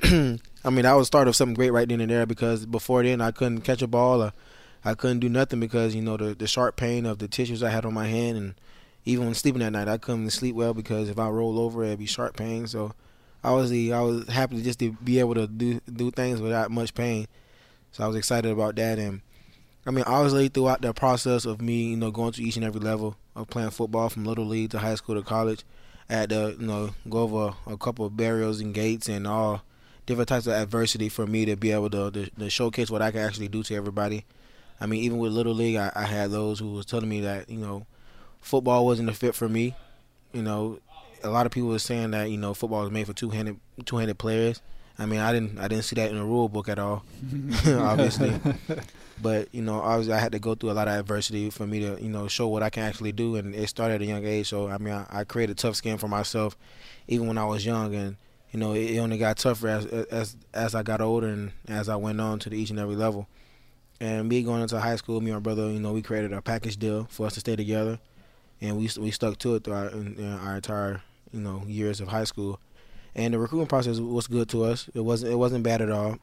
I mean, that was the start of something great right then and there, because before then I couldn't catch a ball or I couldn't do nothing because, you know, the the sharp pain of the tissues I had on my hand, and even when sleeping at night, I couldn't sleep well because if I roll over, it'd be sharp pain. So I was the, I was happy just to be able to do do things without much pain. So I was excited about that. And I mean, obviously throughout the process of me, you know, going to each and every level of playing football from little league to high school to college, I had to, you know, go over a couple of barriers and gates and all different types of adversity for me to be able to, to, to showcase what I can actually do to everybody. I mean, even with little league, I, I had those who was telling me that, you know, football wasn't a fit for me. You know, a lot of people were saying that, you know, football was made for two-handed two-handed players. I mean, I didn't I didn't see that in the rule book at all, obviously. But, you know, obviously I had to go through a lot of adversity for me to, you know, show what I can actually do, and it started at a young age. So, I mean, I, I created tough skin for myself even when I was young, and, you know, it, it only got tougher as, as as I got older and as I went on to the each and every level. And me going into high school, me and my brother, you know, we created a package deal for us to stay together. And we we stuck to it throughout our, our entire, you know, years of high school, and the recruiting process was good to us. It wasn't it wasn't bad at all.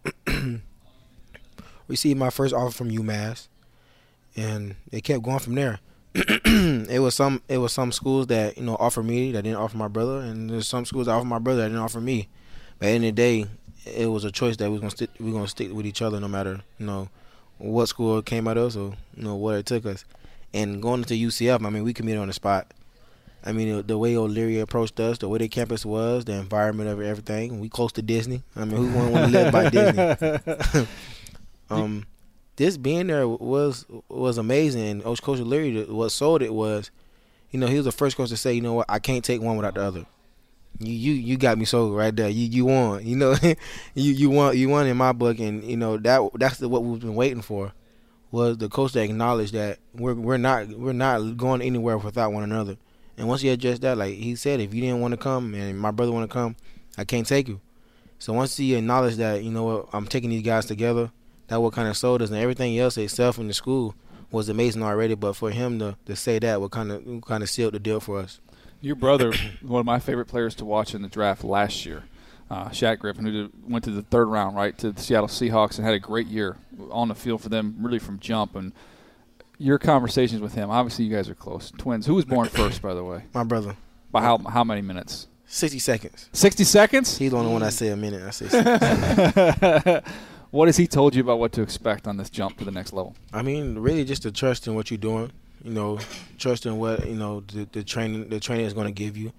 Received my first offer from UMass, and it kept going from there. it was some it was some schools that, you know, offered me that didn't offer my brother, and there's some schools that offered my brother that didn't offer me. But at the end of the day, it was a choice that we gonna stick we gonna stick with each other no matter, you know, what school it came out of, or, you know, where it took us. And going into U C F, I mean, we committed on the spot. I mean, the way O'Leary approached us, the way the campus was, the environment of everything. We close to Disney. I mean, who wouldn't want to live by Disney? um, this being there was was amazing. And Coach O'Leary, what sold it was, you know, he was the first coach to say, you know what, I can't take one without the other. You you you got me sold right there. You you won. You know, you you won you won in my book, and you know that that's the, what we've been waiting for. Was the coach to acknowledge that we're we're not we're not going anywhere without one another. And once he addressed that, like he said, if you didn't want to come and my brother want to come, I can't take you. So once he acknowledged that, you know what, I'm taking these guys together, that what kind of sold us, and everything else itself in the school was amazing already. But for him to, to say that, what kind of kind of sealed the deal for us. Your brother, one of my favorite players to watch in the draft last year. Uh, Shaq Griffin, who did, went to the third round, right, to the Seattle Seahawks and had a great year on the field for them, really from jump. And your conversations with him, obviously you guys are close. Twins. Who was born first, by the way? My brother. By how how many minutes? sixty seconds. sixty seconds? He's the only one I say a minute. I say sixty. What has he told you about what to expect on this jump to the next level? I mean, really just to trust in what you're doing. You know, trust in what, you know, the, the training the training is going to give you.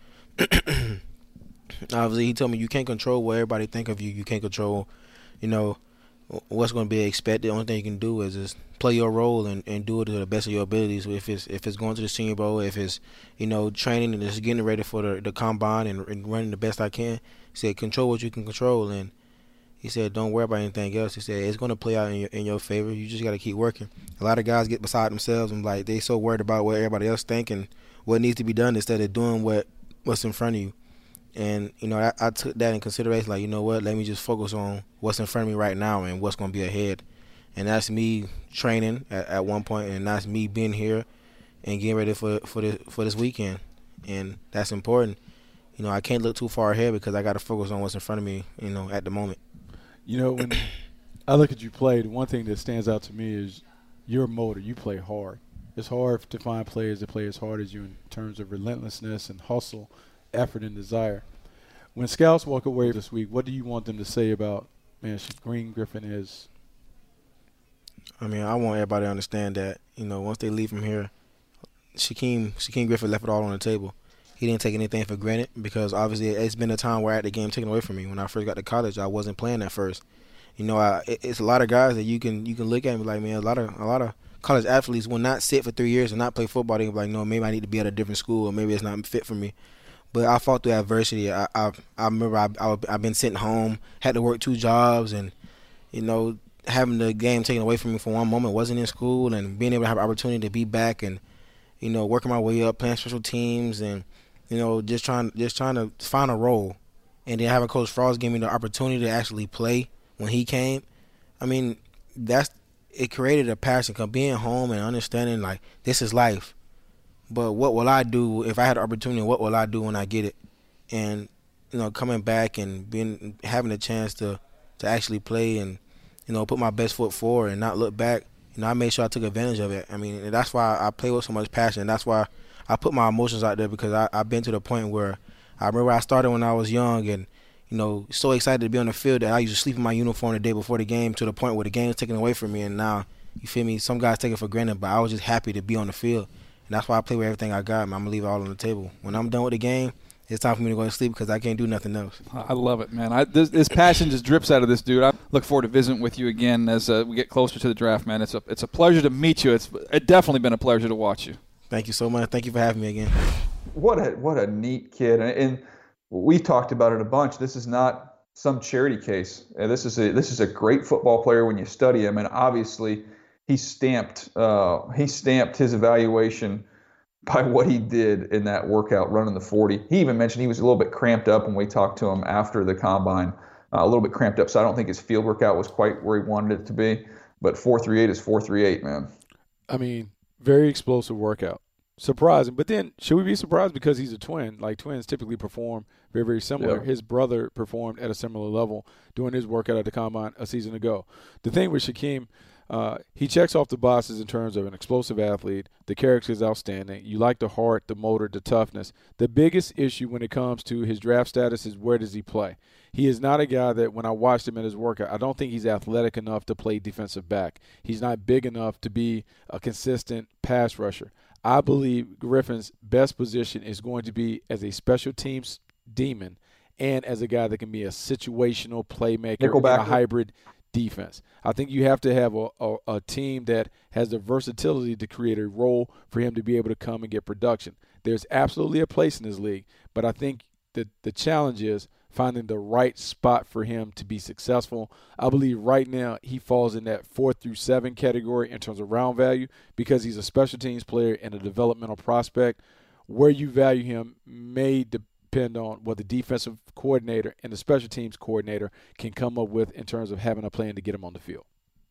Obviously, he told me you can't control what everybody think of you. You can't control, you know, what's going to be expected. The only thing you can do is just play your role and, and do it to the best of your abilities. If it's if it's going to the Senior Bowl, if it's, you know, training and just getting ready for the, the combine and, and running the best I can, he said control what you can control. And he said don't worry about anything else. He said it's going to play out in your, in your favor. You just got to keep working. A lot of guys get beside themselves and like they so worried about what everybody else think and what needs to be done instead of doing what what's in front of you. And, you know, I, I took that in consideration, like, you know what, let me just focus on what's in front of me right now and what's going to be ahead. And that's me training at, at one point, and that's me being here and getting ready for for this, for this weekend. And that's important. You know, I can't look too far ahead because I got to focus on what's in front of me, you know, at the moment. You know, when I look at you play, the one thing that stands out to me is your motor. You play hard. It's hard to find players that play as hard as you in terms of relentlessness and hustle, effort and desire. When scouts walk away this week, what do you want them to say about, man, Shaquem Griffin is? I mean, I want everybody to understand that, you know, once they leave from here, Shaquem, Shaquem Griffin left it all on the table. He didn't take anything for granted because obviously it's been a time where I had the game taken away from me. When I first got to college, I wasn't playing at first. You know, I, it's a lot of guys that you can you can look at and be like, man, a lot of a lot of college athletes will not sit for three years and not play football. They'll be like, no, maybe I need to be at a different school or maybe it's not fit for me. But I fought through adversity. I I, I remember I, I, I've been sitting home, had to work two jobs, and, you know, having the game taken away from me for one moment, wasn't in school, and being able to have an opportunity to be back and, you know, working my way up, playing special teams, and, you know, just trying just trying to find a role. And then having Coach Frost give me the opportunity to actually play when he came. I mean, that's it created a passion. Cause being home and understanding, like, this is life. But what will I do if I had the opportunity? What will I do when I get it? And, you know, coming back and being having a chance to, to actually play and, you know, put my best foot forward and not look back, you know, I made sure I took advantage of it. I mean, and that's why I play with so much passion. That's why I put my emotions out there because I, I've been to the point where I remember I started when I was young and, you know, so excited to be on the field that I used to sleep in my uniform the day before the game to the point where the game was taken away from me. And now, you feel me, some guys take it for granted, but I was just happy to be on the field. And that's why I play with everything I got. I'm going to leave it all on the table. When I'm done with the game, it's time for me to go to sleep because I can't do nothing else. I love it, man. I, this, this passion just drips out of this dude. I look forward to visiting with you again as uh, we get closer to the draft, man. It's a, it's a pleasure to meet you. It's it definitely been a pleasure to watch you. Thank you so much. Thank you for having me again. What a what a neat kid. And, and we talked about it a bunch. This is not some charity case. Uh, this is a this is a great football player when you study him, and obviously – He stamped uh, he stamped his evaluation by what he did in that workout running the forty. He even mentioned he was a little bit cramped up when we talked to him after the combine, uh, a little bit cramped up. So I don't think his field workout was quite where he wanted it to be. But four three eight is four three eight, man. I mean, very explosive workout. Surprising. But then should we be surprised because he's a twin? Like twins typically perform very, very similar. Yeah. His brother performed at a similar level doing his workout at the combine a season ago. The thing with Shaquem, Uh, he checks off the boxes in terms of an explosive athlete. The character is outstanding. You like the heart, the motor, the toughness. The biggest issue when it comes to his draft status is where does he play? He is not a guy that when I watched him in his workout, I don't think he's athletic enough to play defensive back. He's not big enough to be a consistent pass rusher. I believe Griffin's best position is going to be as a special teams demon and as a guy that can be a situational playmaker in a hybrid defense. I think you have to have a, a, a team that has the versatility to create a role for him to be able to come and get production. There's absolutely a place in this league, but I think that the challenge is finding the right spot for him to be successful. I believe right now he falls in that four through seven category in terms of round value because he's a special teams player and a developmental prospect. Where you value him may depend on what the defensive coordinator and the special teams coordinator can come up with in terms of having a plan to get him on the field.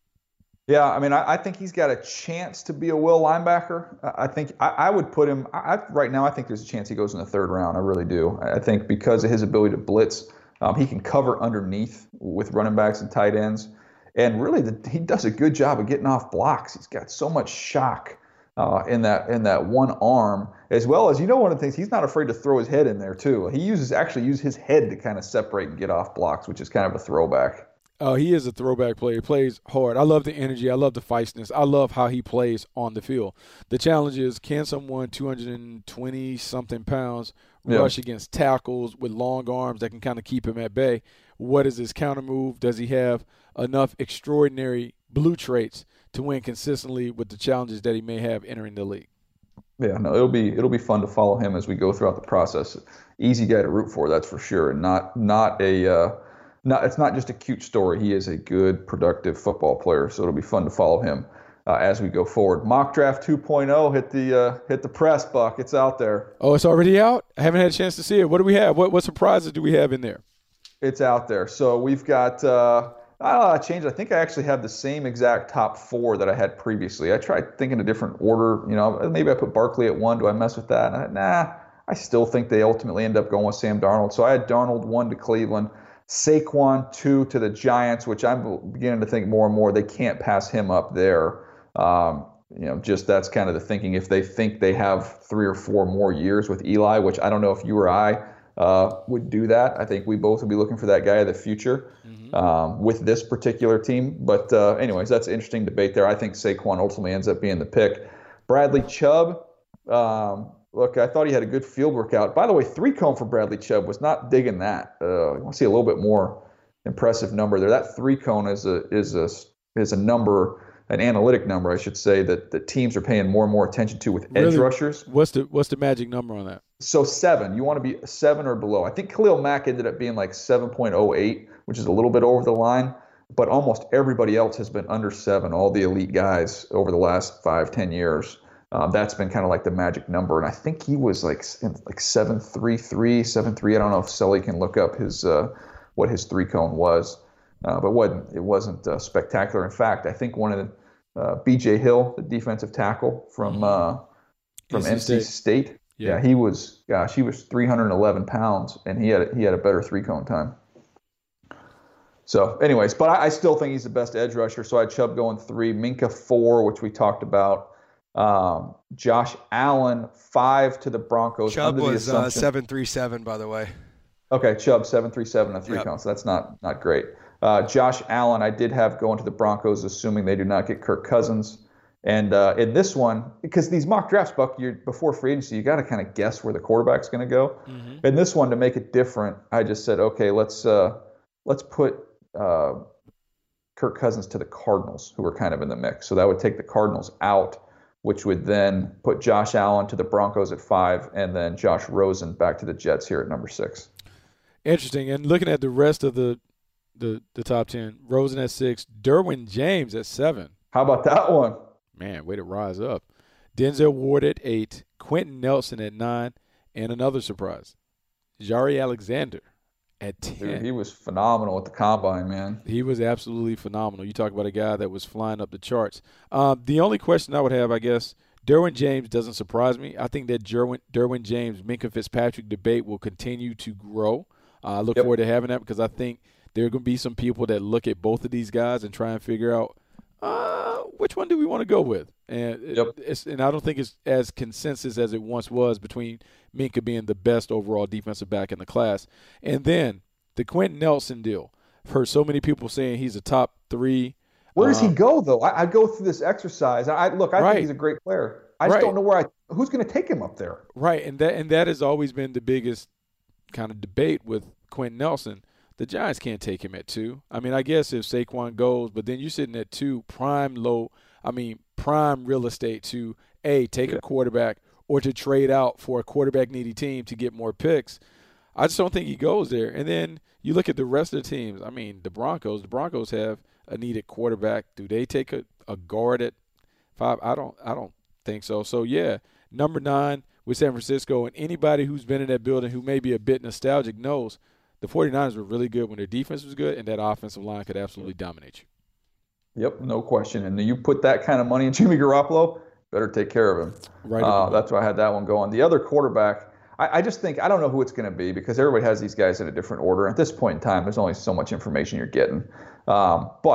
Yeah, I mean, I, I think he's got a chance to be a will linebacker. I, I think I, I would put him I, – right now I think there's a chance he goes in the third round. I really do. I think because of his ability to blitz, um, he can cover underneath with running backs and tight ends. And really, the, he does a good job of getting off blocks. He's got so much shock uh, in that in that one arm, as well as, you know, one of the things, he's not afraid to throw his head in there too. He uses actually uses his head to kind of separate and get off blocks, which is kind of a throwback. Oh, he is a throwback player. He plays hard. I love the energy. I love the feistiness. I love how he plays on the field. The challenge is, can someone two hundred twenty-something pounds Yeah. rush against tackles with long arms that can kind of keep him at bay? What is his counter move? Does he have enough extraordinary blue traits to win consistently with the challenges that he may have entering the league? Yeah, no, it'll be it'll be fun to follow him as we go throughout the process. Easy guy to root for, that's for sure, and not not a uh, not it's not just a cute story. He is a good, productive football player, so it'll be fun to follow him uh, as we go forward. Mock Draft two point oh hit the uh, hit the press, Buck. It's out there. Oh, it's already out? I haven't had a chance to see it. What do we have? What what surprises do we have in there? It's out there. So we've got uh, not a lot of change. I think I actually have the same exact top four that I had previously. I tried thinking a different order. You know, maybe I put Barkley at one. Do I mess with that? And I, nah, I still think they ultimately end up going with Sam Darnold. So I had Darnold one to Cleveland, Saquon two to the Giants, which I'm beginning to think more and more they can't pass him up there. Um, you know, just that's kind of the thinking. If they think they have three or four more years with Eli, which I don't know if you or I uh, would do that. I think we both would be looking for that guy of the future mm-hmm. um, with this particular team. But uh, anyways, that's an interesting debate there. I think Saquon ultimately ends up being the pick. Bradley Chubb, um, look, I thought he had a good field workout. By the way, three cone for Bradley Chubb, was not digging that. Uh, I want to see a little bit more impressive number there. That three cone is a is a is a number, an analytic number, I should say, that the teams are paying more and more attention to with edge really? rushers. What's the what's the magic number on that? So seven. You want to be seven or below. I think Khalil Mack ended up being like seven point oh eight, which is a little bit over the line. But almost everybody else has been under seven, all the elite guys over the last five, ten years. Um, that's been kind of like the magic number. And I think he was like like seven three three, seven three. I don't know if Sully can look up his uh, what his three cone was. Uh, but wasn't, it wasn't uh, spectacular. In fact, I think one of the uh, B J Hill, the defensive tackle from uh, from N C State, State yeah. yeah, he was gosh, he was three hundred eleven pounds, and he had he had a better three cone time. So, anyways, but I, I still think he's the best edge rusher. So I had Chubb going three, Minka four, which we talked about. Um, Josh Allen five to the Broncos. Chubb was uh, seven three seven, by the way. Okay, Chubb seven three seven, a three yep. count. So that's not not great. Uh, Josh Allen, I did have going to the Broncos, assuming they do not get Kirk Cousins. And uh, in this one, because these mock drafts, Buck, you're, before free agency, you got to kind of guess where the quarterback's going to go. Mm-hmm. In this one, to make it different, I just said, okay, let's uh, let's put uh, Kirk Cousins to the Cardinals, who are kind of in the mix. So that would take the Cardinals out, which would then put Josh Allen to the Broncos at five, and then Josh Rosen back to the Jets here at number six. Interesting. And looking at the rest of the the, the top ten, Rosen at six, Derwin James at seven. How about that one? Man, way to rise up. Denzel Ward at eight, Quentin Nelson at nine, and another surprise, Jaire Alexander at ten. Dude, he was phenomenal at the Combine, man. He was absolutely phenomenal. You talk about a guy that was flying up the charts. Uh, the only question I would have, I guess, Derwin James doesn't surprise me. I think that Derwin, Derwin James, Minkah Fitzpatrick debate will continue to grow. Uh, I look yep. forward to having that because I think there are going to be some people that look at both of these guys and try and figure out uh, which one do we want to go with. And yep. it's, and I don't think it's as consensus as it once was between Minkah being the best overall defensive back in the class. And then the Quentin Nelson deal. I've heard so many people saying he's a top three. Where does um, he go, though? I, I go through this exercise. I Look, I right. think he's a great player. I just right. don't know where I – who's going to take him up there? Right, and that and that has always been the biggest kind of debate with Quentin Nelson. The Giants can't take him at two. I mean, I guess if Saquon goes, but then you're sitting at two, prime low, I mean, prime real estate to, A, take yeah. a quarterback or to trade out for a quarterback-needy team to get more picks. I just don't think he goes there. And then you look at the rest of the teams. I mean, the Broncos, the Broncos have a needed quarterback. Do they take a, a guard at five? I don't I don't think so. So, yeah, number nine with San Francisco, and anybody who's been in that building who may be a bit nostalgic knows the 49ers were really good when their defense was good, and that offensive line could absolutely dominate you. Yep, no question. And you put that kind of money in Jimmy Garoppolo, better take care of him. Right. Uh, that's why I had that one going. The other quarterback, I, I just think, I don't know who it's going to be because everybody has these guys in a different order. At this point in time, there's only so much information you're getting. Um, but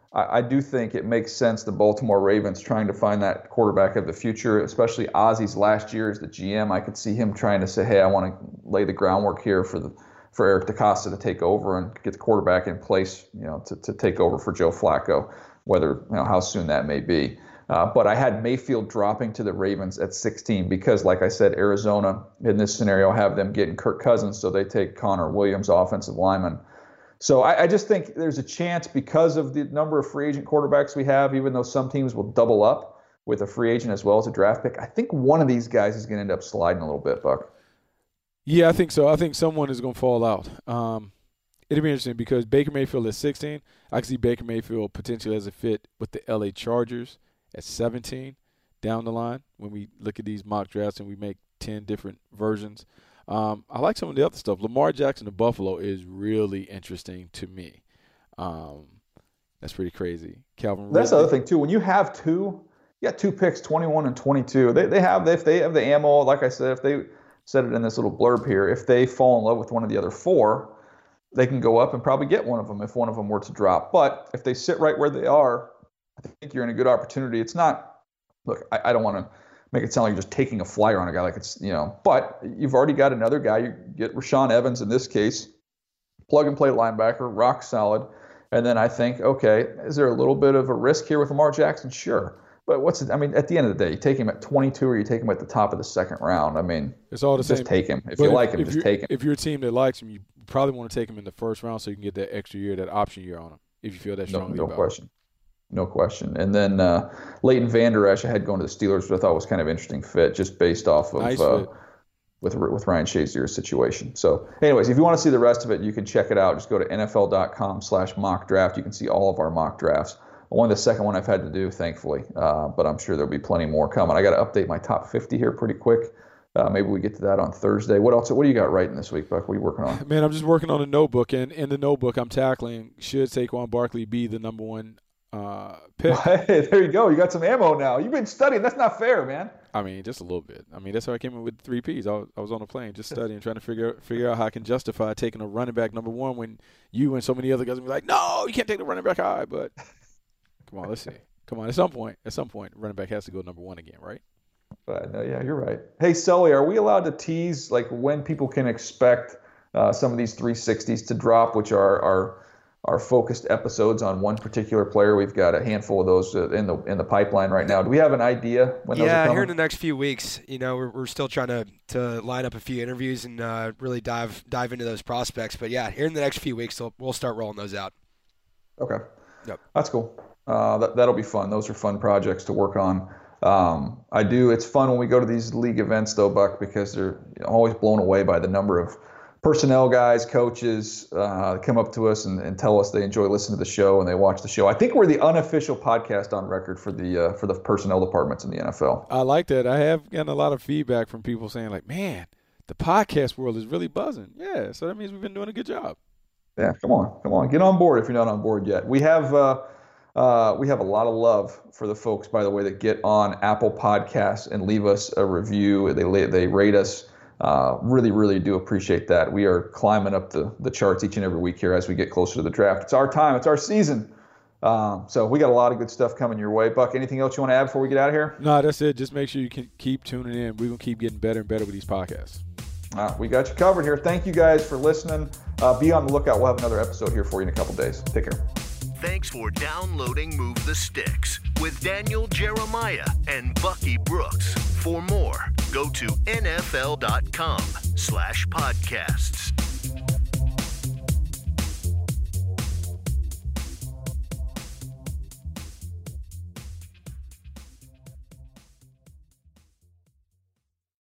I, I do think it makes sense the Baltimore Ravens trying to find that quarterback of the future, especially Ozzy's last year as the G M. I could see him trying to say, hey, I want to lay the groundwork here for the for Eric DeCosta to take over and get the quarterback in place, you know, to, to take over for Joe Flacco, whether, you know, how soon that may be. Uh, but I had Mayfield dropping to the Ravens at sixteen because, like I said, Arizona in this scenario have them getting Kirk Cousins, so they take Connor Williams, offensive lineman. So I, I just think there's a chance because of the number of free agent quarterbacks we have, even though some teams will double up with a free agent as well as a draft pick, I think one of these guys is going to end up sliding a little bit, Buck. Yeah, I think so. I think someone is going to fall out. Um, it'll be interesting because Baker Mayfield at sixteen, I can see Baker Mayfield potentially as a fit with the L A Chargers at seventeen down the line when we look at these mock drafts and we make ten different versions. Um, I like some of the other stuff. Lamar Jackson to Buffalo is really interesting to me. Um, that's pretty crazy. Calvin Ridley. That's the other thing, too. When you have two, you got two picks, twenty-one and twenty-two. They they have if they have the ammo, like I said, if they said it in this little blurb here, if they fall in love with one of the other four, they can go up and probably get one of them if one of them were to drop. But if they sit right where they are, I think you're in a good opportunity. It's not, look, I, I don't want to make it sound like you're just taking a flyer on a guy like it's, you know, but you've already got another guy. You get Rashaan Evans in this case, plug and play linebacker, rock solid. And then I think, okay, is there a little bit of a risk here with Lamar Jackson? Sure. But what's it, I mean, at the end of the day, you take him at twenty-two or you take him at the top of the second round. I mean, it's all the just same. take him. If but you if, like him, if just take him. If you're a team that likes him, you probably want to take him in the first round so you can get that extra year, that option year on him, if you feel that strongly no, no about question. Him. No question. And then uh, Leighton Vander Esch, I had going to the Steelers, which I thought was kind of an interesting fit just based off of nice uh, with with Ryan Shazier's situation. So anyways, if you want to see the rest of it, you can check it out. Just go to N F L dot com slash mock draft. You can see all of our mock drafts. Only the second one I've had to do, thankfully, uh, but I'm sure there'll be plenty more coming. I got to update my top fifty here pretty quick. Uh, maybe we get to that on Thursday. What else? What do you got writing this week, Buck? What are you working on? Man, I'm just working on a notebook, and in the notebook I'm tackling, should Saquon Barkley be the number one uh, pick? Hey, there you go. You got some ammo now. You've been studying. That's not fair, man. I mean, just a little bit. I mean, that's how I came in with three Ps. I was, I was on a plane just studying, trying to figure figure out how I can justify taking a running back number one when you and so many other guys will be like, no, you can't take the running back high. But come on, let's see. Come on, at some point, at some point, running back has to go number one again, right? But no, yeah, you're right. Hey, Sully, are we allowed to tease like when people can expect uh, some of these three sixties to drop, which are our our focused episodes on one particular player? We've got a handful of those uh, in the in the pipeline right now. Do we have an idea when those are Yeah, coming? here in the next few weeks, you know, we're we're still trying to, to line up a few interviews and uh, really dive dive into those prospects. But yeah, here in the next few weeks, we'll start rolling those out. Okay. Yep. That's cool. Uh, that that'll be fun. Those are fun projects to work on. Um, I do. It's fun when we go to these league events, though, Buck, because they're always blown away by the number of personnel guys, coaches uh, come up to us and, and tell us they enjoy listening to the show and they watch the show. I think we're the unofficial podcast on record for the uh, for the personnel departments in the N F L. I like that. I have gotten a lot of feedback from people saying, like, man, the podcast world is really buzzing. Yeah, so that means we've been doing a good job. Yeah, come on, come on, get on board if you're not on board yet. We have. Uh, Uh, we have a lot of love for the folks, by the way, that get on Apple Podcasts and leave us a review. They they rate us. Uh, really, really do appreciate that. We are climbing up the, the charts each and every week here as we get closer to the draft. It's our time. It's our season. Um, so we got a lot of good stuff coming your way. Buck, anything else you want to add before we get out of here? No, that's it. Just make sure you can keep tuning in. We're going to keep getting better and better with these podcasts. Uh, we got you covered here. Thank you guys for listening. Uh, be on the lookout. We'll have another episode here for you in a couple days. Take care. Thanks for downloading Move the Sticks with Daniel Jeremiah and Bucky Brooks. For more, go to N F L dot com slash podcasts.